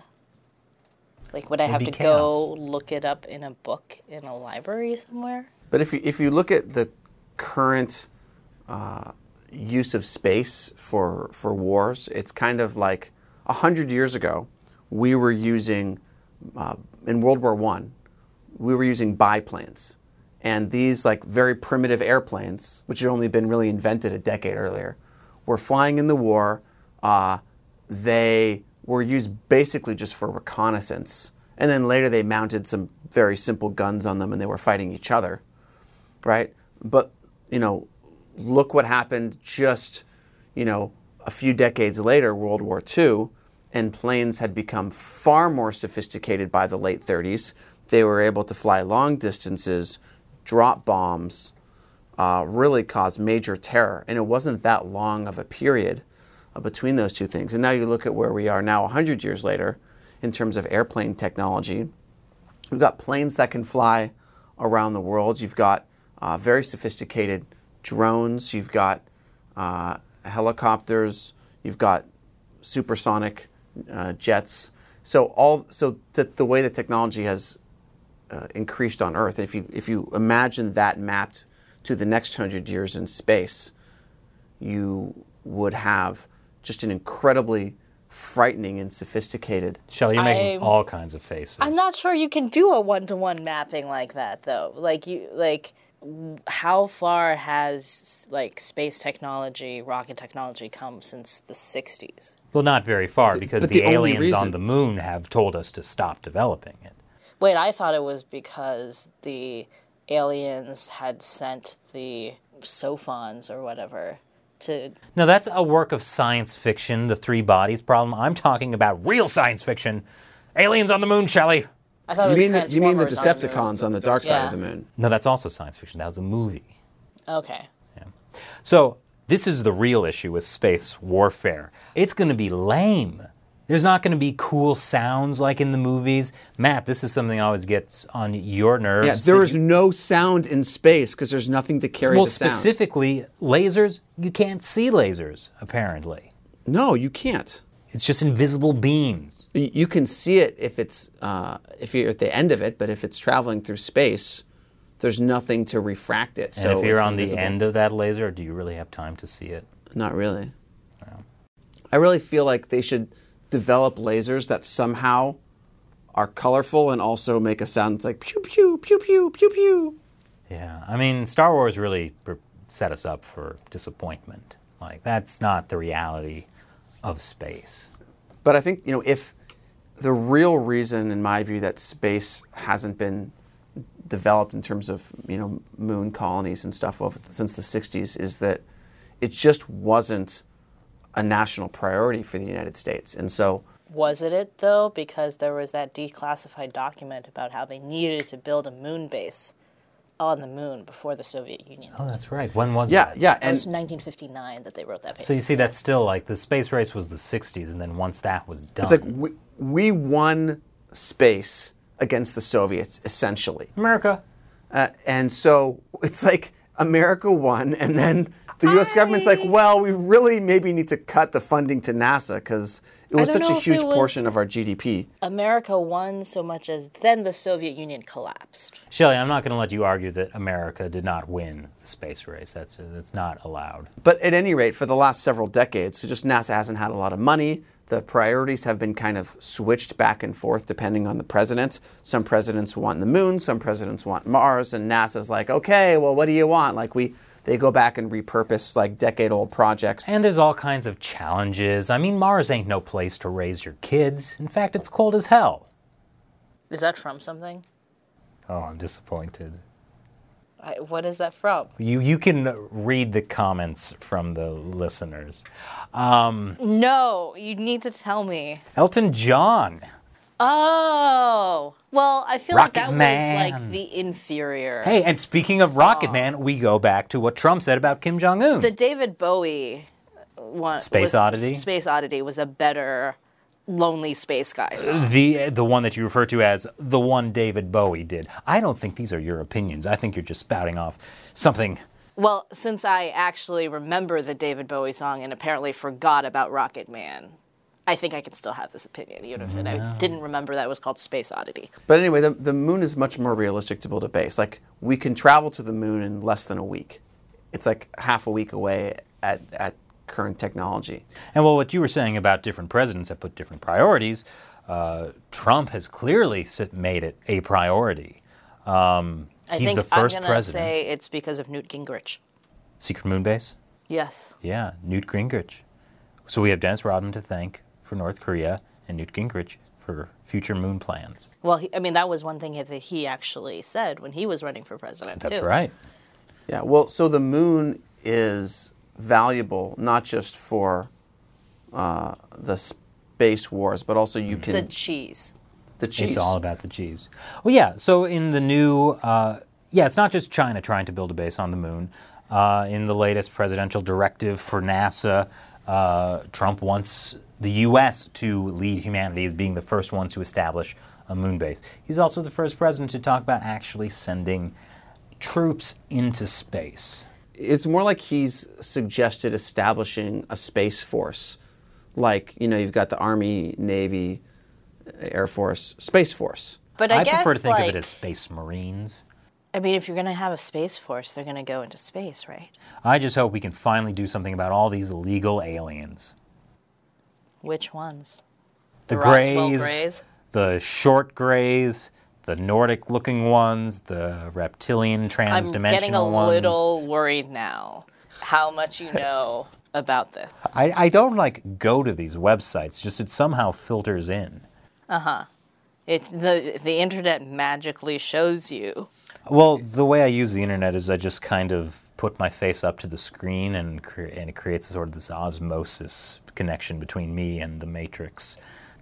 Like, would I have to chaos. go look it up in a book in a library somewhere? But if you if you look at the current uh, use of space for for wars, it's kind of like a hundred years ago, we were using uh, in World War One, we were using biplanes, and these like very primitive airplanes, which had only been really invented a decade earlier, were flying in the war. Uh, they were used basically just for reconnaissance, and then later they mounted some very simple guns on them, and they were fighting each other, right? But you know, look what happened just you know a few decades later, World War Two, and planes had become far more sophisticated by the late thirties. They were able to fly long distances, drop bombs, uh, really cause major terror, and it wasn't that long of a period between those two things. And now you look at where we are now one hundred years later in terms of airplane technology. We've got planes that can fly around the world. You've got uh, very sophisticated drones. You've got uh, helicopters. You've got supersonic uh, jets. So all so that the way that technology has uh, increased on Earth, if you if you imagine that mapped to the next hundred years in space, you would have just an incredibly frightening and sophisticated. Shelley, you're making I'm- all kinds of faces. I'm not sure you can do a one-to-one mapping like that, though. Like you, like, w- how far has like space technology, rocket technology, come since the sixties? Well, not very far, because but the, the only aliens reason- on the moon have told us to stop developing it. Wait, I thought it was because the aliens had sent the Sophons or whatever to. No, that's a work of science fiction, the three bodies problem. I'm talking about real science fiction. Aliens on the moon, Shelley. I thought You it was mean the, you mean the Transformers on the moon. Decepticons on the dark side Yeah. of the moon? No, that's also science fiction. That was a movie. Okay. So this is the real issue with space warfare. It's going to be lame. There's not going to be cool sounds like in the movies. Matt, this is something that always gets on your nerves. Yeah, there that is you- no sound in space because there's nothing to carry well, the sound. specifically, lasers, you can't see lasers, apparently. No, you can't. It's just invisible beams. You you can see it if it's uh, if you're at the end of it, but if it's traveling through space, there's nothing to refract it. And so if you're it's on the invisible. end of that laser, do you really have time to see it? Not really. I really feel like they should develop lasers that somehow are colorful and also make a sound that's like pew, pew, pew, pew, pew, pew. Yeah, I mean, Star Wars really set us up for disappointment. Like, that's not the reality of space. But I think, you know, if the real reason, in my view, that space hasn't been developed in terms of, you know, moon colonies and stuff over, since the sixties is that it just wasn't a national priority for the United States. And so... Wasn't it, though? Because there was that declassified document about how they needed to build a moon base on the moon before the Soviet Union. Oh, that's right. When was yeah, that? Yeah, It and was nineteen fifty-nine that they wrote that paper. So you see, that's still like the space race was the sixties, and then once that was done... it's like we, we won space against the Soviets, essentially. America. Uh, and so it's like America won, and then the U S government's like, well, we really maybe need to cut the funding to NASA because it was I don't such a know if huge it was- portion of our G D P. America won so much as then the Soviet Union collapsed. Shelley, I'm not going to let you argue that America did not win the space race. That's that's not allowed. But at any rate, for the last several decades, so just NASA hasn't had a lot of money. The priorities have been kind of switched back and forth depending on the presidents. Some presidents want the moon, some presidents want Mars, and NASA's like, okay, well, what do you want? Like we, they go back and repurpose like decade-old projects. And there's all kinds of challenges. I mean, Mars ain't no place to raise your kids. In fact, it's cold as hell. Is that from something? Oh, I'm disappointed. I, what is that from? You you can read the comments from the listeners. Um, No, you need to tell me. Elton John. Oh, well, I feel Rocket like that Man. was like the inferior. Hey, and speaking of Rocket Man, we go back to what Trump said about Kim Jong-un. The David Bowie one, Space was, Oddity? Space Oddity was a better lonely space guy song. The the one that you refer to as the one David Bowie did. I don't think these are your opinions. I think you're just spouting off something. Well, since I actually remember the David Bowie song and apparently forgot about Rocket Man, I think I can still have this opinion, even if No. I didn't remember that it was called Space Oddity. But anyway, the, the moon is much more realistic to build a base. Like, we can travel to the moon in less than a week. It's like half a week away at, at current technology. And well, what you were saying about different presidents that put different priorities, uh, Trump has clearly sit- made it a priority. Um, I he's think the first I'm going to president. say it's because of Newt Gingrich. Secret moon base? Yes. Yeah, Newt Gingrich. So we have Dennis Rodman to thank for North Korea and Newt Gingrich for future moon plans. Well, he, I mean, that was one thing that he actually said when he was running for president, That's too. right. Yeah, well, so the moon is valuable not just for uh, the space wars, but also you can... The cheese. The cheese. It's all about the cheese. Well, yeah, so in the new, uh, yeah, it's not just China trying to build a base on the moon. Uh, in the latest presidential directive for NASA, uh, Trump wants the U S to lead humanity as being the first ones to establish a moon base. He's also the first president to talk about actually sending troops into space. It's more like he's suggested establishing a space force. Like, you know, you've got the Army, Navy, Air Force, Space Force. But I, I guess, prefer to think like, of it as Space Marines. I mean, if you're going to have a space force, they're going to go into space, right? I just hope we can finally do something about all these illegal aliens. Which ones? The, The Roswell Greys, Greys? the short Greys, the Nordic-looking ones, the reptilian I'm transdimensional getting a ones. little worried now how much you know about this. I, I don't like go to these websites, just it somehow filters in. It, the, the internet magically shows you. Well, the way I use the internet is I just kind of put my face up to the screen and, cre- and it creates a sort of this osmosis connection between me and the Matrix.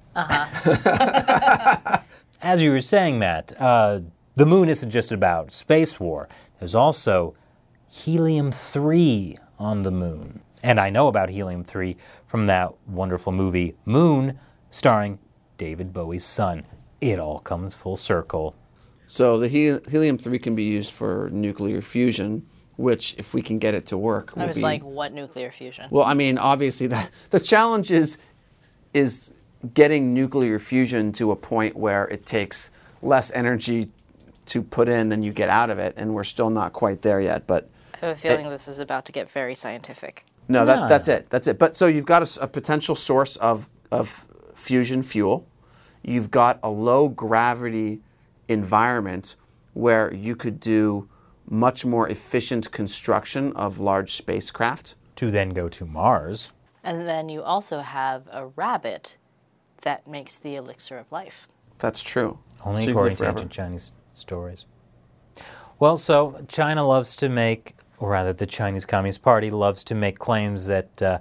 Uh-huh. As you were saying, Matt, uh, the moon isn't just about space war. There's also helium three on the moon. And I know about helium three from that wonderful movie Moon, starring David Bowie's son. It all comes full circle. So the he- helium three can be used for nuclear fusion, which, if we can get it to work, I will was be... like, what nuclear fusion? Well, I mean, obviously, the, the challenge is, is getting nuclear fusion to a point where it takes less energy to put in than you get out of it, and we're still not quite there yet. But I have a feeling this is about to get very scientific. no, No. that, that's it. That's it. But so you've got a, s- a potential source of of fusion fuel. You've got a low gravity environment where you could do much more efficient construction of large spacecraft. To then go to Mars. And then you also have a rabbit that makes the elixir of life. That's true. Only So you can according live to forever. ancient Chinese stories. Well, so China loves to make, or rather the Chinese Communist Party loves to make claims that uh,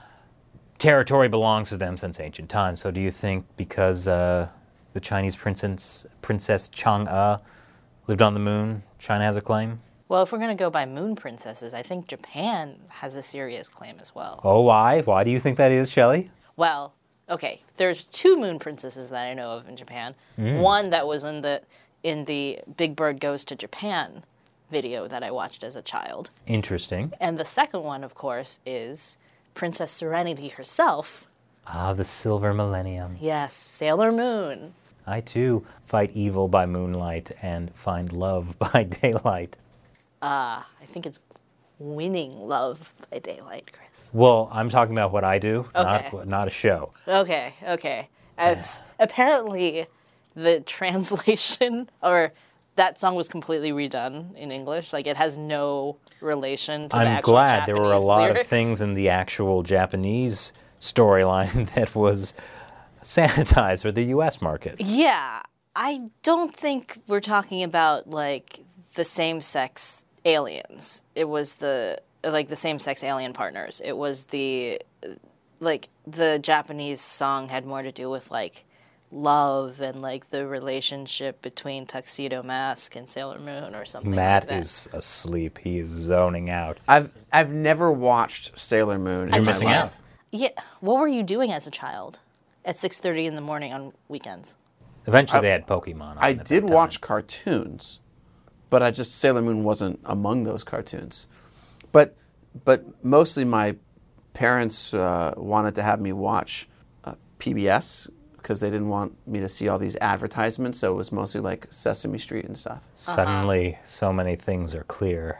territory belongs to them since ancient times. So do you think because uh, the Chinese princess, Princess Chang'e lived on the moon, China has a claim? Well, if we're going to go by moon princesses, I think Japan has a serious claim as well. Oh, why? Why do you think that is, Shelley? Well, okay, there's two moon princesses that I know of in Japan. One that was in the in the Big Bird Goes to Japan video that I watched as a child. Interesting. And the second one, of course, is Princess Serenity herself. Ah, the silver millennium. Yes, Sailor Moon. I, too, fight evil by moonlight and find love by daylight. Uh, I think it's winning love by daylight, Chris. Well, I'm talking about what I do, Okay. not, not a show. Okay, okay. It's, apparently, the translation, or that song was completely redone in English. Like, it has no relation to the I'm actual glad there were a Japanese lot lyrics. of things in the actual Japanese storyline that was sanitized for the U S market. Yeah, I don't think we're talking about, like, the same-sex aliens. It was the, like, the same-sex alien partners. It was the, like, the Japanese song had more to do with, like, love and, like, the relationship between Tuxedo Mask and Sailor Moon or something Matt like that. is asleep. He is zoning out. I've I've never watched Sailor Moon. You're in my missing life. out. Yeah, what were you doing as a child at six thirty in the morning on weekends? Eventually, I- they had Pokemon on I at that did time. watch cartoons, but I just Sailor Moon wasn't among those cartoons. But but mostly my parents uh, wanted to have me watch uh, P B S because they didn't want me to see all these advertisements. So it was mostly like Sesame Street and stuff. Suddenly, so many things are clear.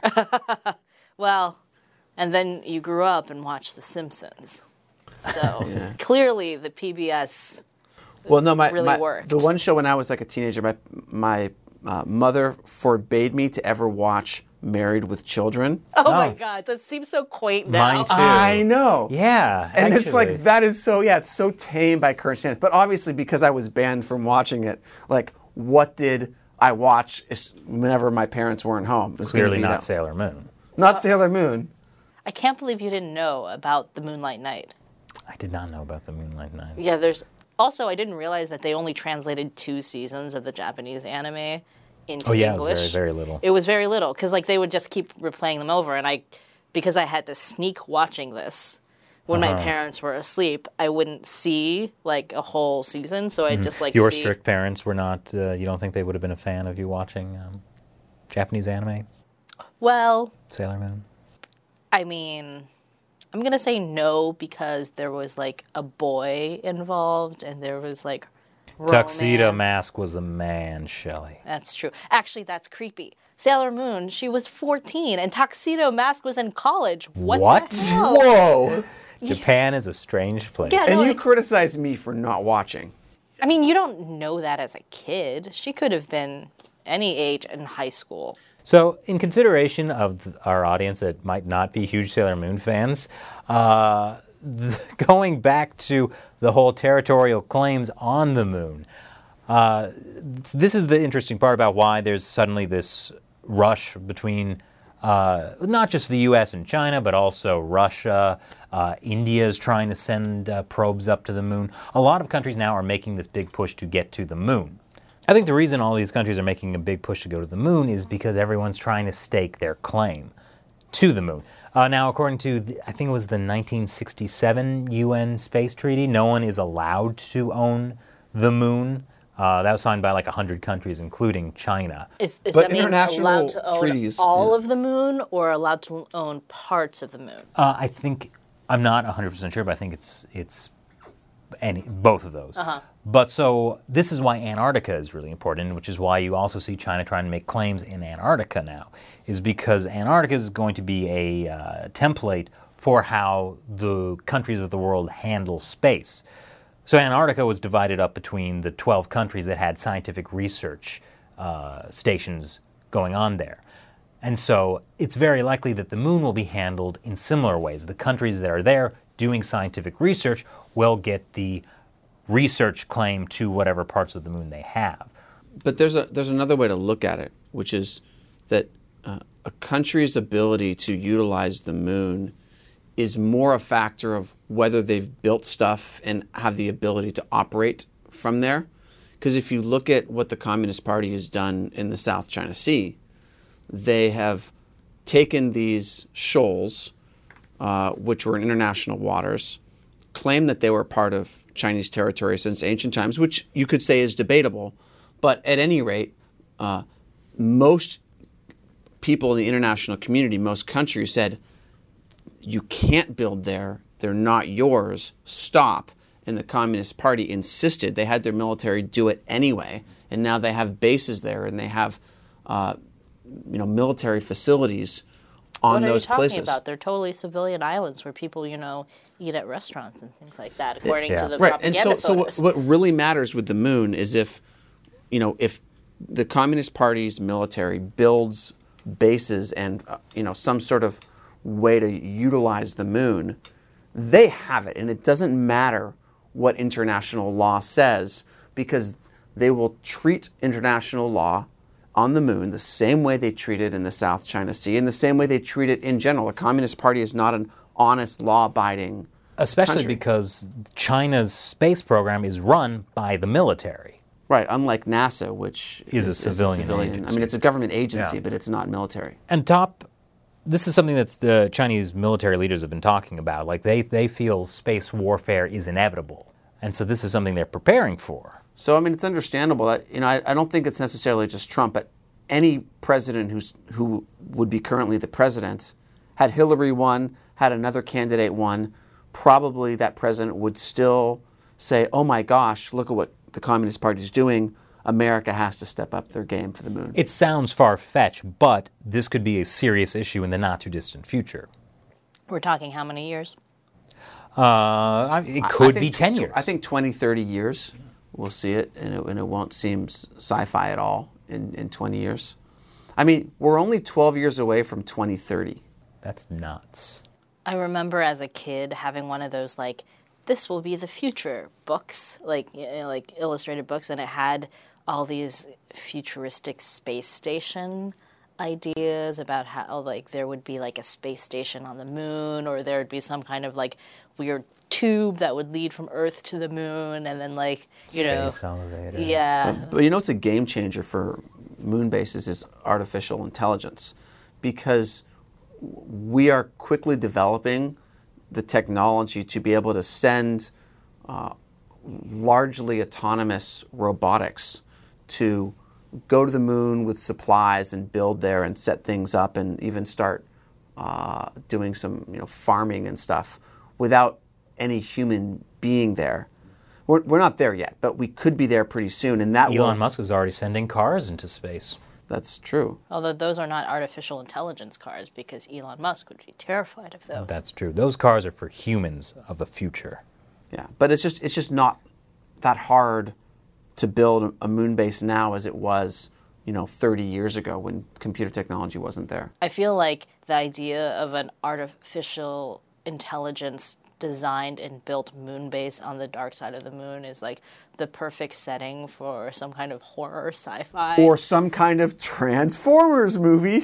Well, and then you grew up and watched The Simpsons. So clearly the P B S Well, no, my, really my worked. the one show when I was like a teenager, my my uh, mother forbade me to ever watch Married with Children. Oh, my Oh. God, that seems so quaint now. Mine too. I know. Yeah, And it's actually. like, that is so, yeah, it's so tame by current standards. But obviously, because I was banned from watching it, like, what did I watch is- whenever my parents weren't home? It was gonna Clearly be not that- Sailor Moon. Not Sailor Moon. I can't believe you didn't know about the Moonlight Night. I did not know about the Moonlight Night. Yeah, there's also I didn't realize that they only translated two seasons of the Japanese anime into Oh yeah, English. it was very, very little. It was very little because like they would just keep replaying them over, and I, because I had to sneak watching this when Uh-huh. my parents were asleep, I wouldn't see like a whole season, so I'd just like Your see. strict parents were not, uh, you don't think they would have been a fan of you watching um, Japanese anime, Well, Sailor Moon? I mean, I'm gonna say no because there was like a boy involved, and there was like Tuxedo romance. Mask was a man, Shelley. That's true. Actually, that's creepy. Sailor Moon, she was fourteen, and Tuxedo Mask was in college. What? What? The hell? Whoa! Japan is a strange place. Yeah, And no, you like- criticize me for not watching. I mean, you don't know that as a kid. She could have been any age in high school. So, in consideration of th- our audience that might not be huge Sailor Moon fans, uh, th- going back to the whole territorial claims on the moon, uh, this is the interesting part about why there's suddenly this rush between uh, not just the U S and China, but also Russia. Uh, India is trying to send uh, probes up to the moon. A lot of countries now are making this big push to get to the moon. I think the reason all these countries are making a big push to go to the moon is because everyone's trying to stake their claim to the moon. Uh, now, according to, the, I think it was the nineteen sixty-seven U N Space Treaty, no one is allowed to own the moon. Uh, that was signed by like one hundred countries, including China. Is, is But that mean international allowed to own treaties, all yeah. of the moon or allowed to own parts of the moon? Uh, I think, I'm not one hundred percent sure, but I think it's it's any both of those. Uh-huh. But so this is why Antarctica is really important, which is why you also see China trying to make claims in Antarctica now, is because Antarctica is going to be a uh, template for how the countries of the world handle space. So Antarctica was divided up between the twelve countries that had scientific research uh, stations going on there. And so it's very likely that the moon will be handled in similar ways. The countries that are there doing scientific research will get the research claim to whatever parts of the moon they have. But there's a there's another way to look at it, which is that uh, a country's ability to utilize the moon is more a factor of whether they've built stuff and have the ability to operate from there. Because if you look at what the Communist Party has done in the South China Sea, they have taken these shoals, uh, which were in international waters, claimed that they were part of Chinese territory since ancient times, which you could say is debatable. But at any rate, uh, most people in the international community, most countries said, you can't build there, they're not yours, stop. And the Communist Party insisted. They had their military do it anyway, and now they have bases there, and they have uh, you know, military facilities on what those places. What are you talking places. about? They're totally civilian islands where people, you know, eat at restaurants and things like that, according yeah. to the Right, propaganda and so, so photos. what, what really matters with the moon is if, you know, if the Communist Party's military builds bases and, uh, you know, some sort of way to utilize the moon, they have it, and it doesn't matter what international law says, because they will treat international law on the moon the same way they treat it in the South China Sea and the same way they treat it in general. The Communist Party is not an honest, law-abiding Especially country. because China's space program is run by the military. Right, unlike NASA, which Is a civilian I agency. mean, it's a government agency, Yeah. but it's not military. And top, this is something that the Chinese military leaders have been talking about. Like they, they feel space warfare is inevitable. And so this is something they're preparing for. So, I mean, it's understandable that, you know, I, I don't think it's necessarily just Trump, but any president who's, who would be currently the president, had Hillary won, had another candidate won, probably that president would still say, oh my gosh, look at what the Communist Party is doing. America has to step up their game for the moon. It sounds far-fetched, but this could be a serious issue in the not-too-distant future. We're talking how many years? Uh, I- it I- could I be think ten tw- years. I think twenty, thirty years, we'll see it, and it, and it won't seem s- sci-fi at all in, in twenty years. I mean, we're only twelve years away from twenty thirty. That's nuts. I remember as a kid having one of those, like, this will be the future books, like, you know, like illustrated books, and it had all these futuristic space station ideas about how, like, there would be like a space station on the moon, or there would be some kind of like weird tube that would lead from Earth to the moon, and then, like, you know, Space elevator. yeah, But you know what's a game changer for moon bases is artificial intelligence, because we are quickly developing the technology to be able to send uh, largely autonomous robotics to go to the moon with supplies and build there and set things up and even start uh, doing some, you know, farming and stuff without any human being there. We're, we're not there yet, but we could be there pretty soon, and that will, Elon Musk is already sending cars into space. That's true. although those are not artificial intelligence cars, because Elon Musk would be terrified of those. That's true. Those cars are for humans of the future. Yeah, but it's just it's just not that hard to build a moon base now as it was, you know, thirty years ago when computer technology wasn't there. I feel like the idea of an artificial intelligence designed and built moon base on the dark side of the moon is like the perfect setting for some kind of horror sci-fi. Or some kind of Transformers movie.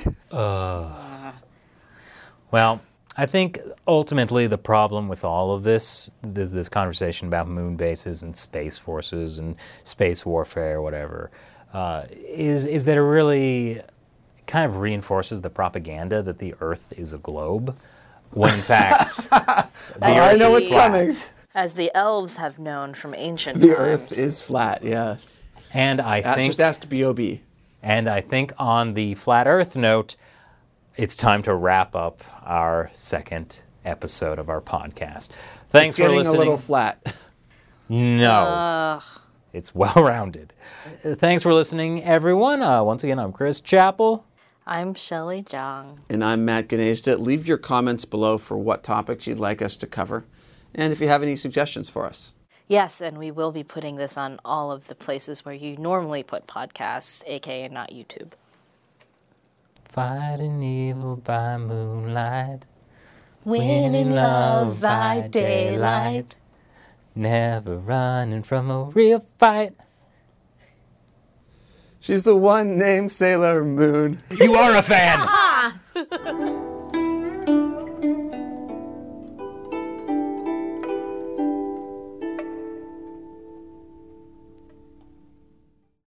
Well, I think ultimately the problem with all of this, this, this conversation about moon bases and space forces and space warfare, whatever, uh, is is that it really kind of reinforces the propaganda that the Earth is a globe, when in fact the I Earth know is what's flat. coming. As the elves have known from ancient The times. Earth is flat, yes. And I Uh, think just ask B O B. And I think on the flat Earth note, it's time to wrap up our second episode of our podcast. Thanks It's for getting listening. a little flat. No, it's well-rounded. Uh, Thanks for listening, everyone. Uh, once again, I'm Chris Chappell. I'm Shelley Zhang. And I'm Matt Gnezda. Leave your comments below for what topics you'd like us to cover, and if you have any suggestions for us. Yes, and we will be putting this on all of the places where you normally put podcasts, aka not YouTube. Fighting evil by moonlight, Winning love by daylight. never running from a real fight. She's the one named Sailor Moon. You are a fan!